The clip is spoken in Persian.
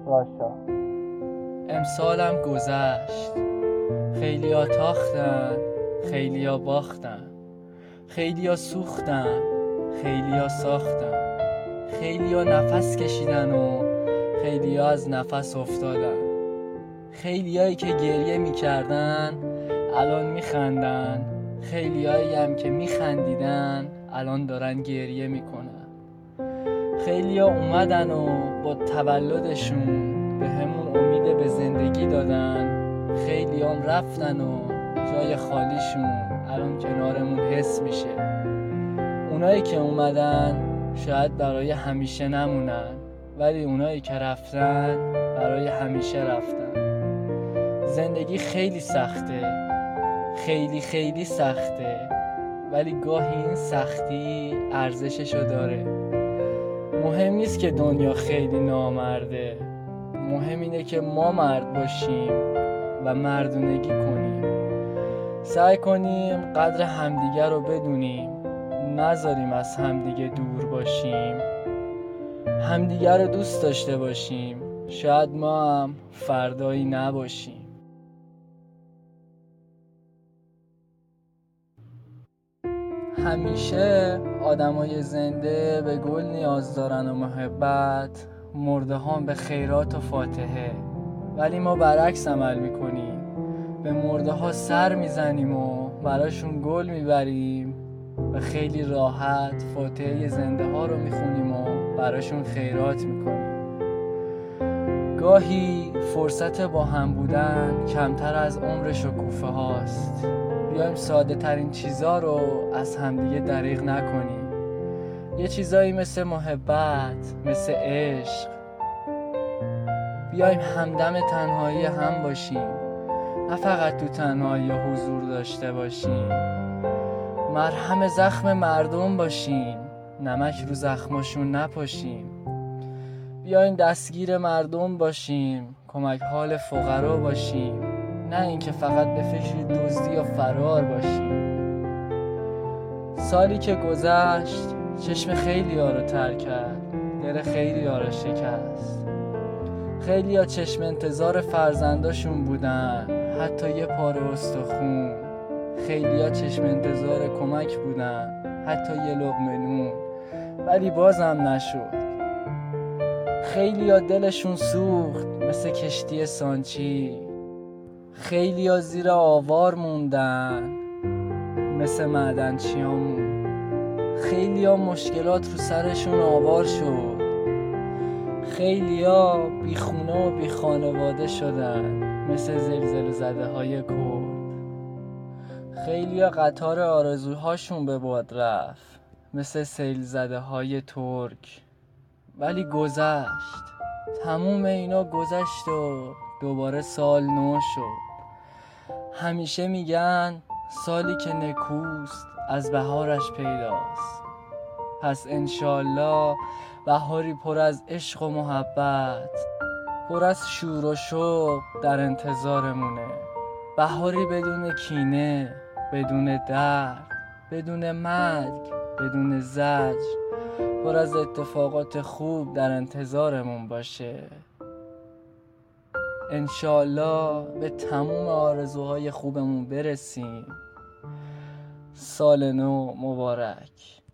راشا. امسالم گذشت، خیلیا تاختن، خیلیا باختن، خیلیا سوختن، خیلیا ساختن، خیلیا نفس کشیدن و خیلیا از نفس افتادن. خیلیایی که گریه میکردن الان میخندن، خیلیایی هم که میخندیدن الان دارن گریه میکنن. خیلیا اومدن و با تولدشون به همون امید به زندگی دادن، خیلی هم رفتن و جای خالیشون الان کنارمون حس میشه. اونایی که اومدن شاید برای همیشه نمونن، ولی اونایی که رفتن برای همیشه رفتن. زندگی خیلی سخته، خیلی خیلی سخته، ولی گاهی این سختی ارزششو داره. مهم نیست که دنیا خیلی نامرده، مهم اینه که ما مرد باشیم و مردونگی کنیم. سعی کنیم قدر همدیگه رو بدونیم، نذاریم از همدیگه دور باشیم، همدیگه رو دوست داشته باشیم. شاید ما هم فردایی نباشیم. همیشه آدمای زنده به گل نیاز دارن و محبت، مرده هم به خیرات و فاتحه. ولی ما برعکس عمل میکنیم، به مرده ها سر میزنیم و براشون گل میبریم و خیلی راحت فاتحه زنده ها رو میخونیم و براشون خیرات میکنیم. گاهی فرصت با هم بودن کمتر از عمر شکوفه هاست. بیایم ساده ترین چیزا رو از همدیگه دریغ نکنیم. یه چیزایی مثل محبت، مثل عشق. بیایم همدم تنهایی هم باشیم، نه فقط تو تنهایی حضور داشته باشیم. مرهم زخم مردم باشیم، نمک رو زخماشون نپاشیم. بیایم دستگیر مردم باشیم، کمک حال فقرا باشیم، نه اینکه فقط به فکر دزدی و فرار باشیم. سالی که گذشت چشم خیلی‌ها رو تر کرد، دل خیلی‌ها رو شکست. خیلی‌ها چشم انتظار فرزنداشون بودن، حتی یه پاره استخون. خیلی‌ها چشم انتظار کمک بودن، حتی یه لقمه نون، ولی بازم نشد. خیلی‌ها دلشون سوخت مثل کشتی سانچی، خیلی‌ها زیر آوار موندن مثل معدنچیامون. خیلی‌ها مشکلات رو سرشون آوار شد، خیلی‌ها بی خونه و بی خانواده شدن مثل زلزله زده های کرد. خیلی‌ها قطار آرزوهاشون به باد رفت مثل سیل زده های ترک. ولی گذشت، تموم اینا گذشت و دوباره سال نو شد. همیشه میگن سالی که نکوست از بهارش پیداست. پس انشالله بهاری پر از عشق و محبت، پر از شور و شوق در انتظارمونه. بهاری بدون کینه، بدون درد، بدون مرگ، بدون زجر، پر از اتفاقات خوب در انتظارمون باشه. انشالله به تموم آرزوهای خوبمون برسیم. سال نو مبارک.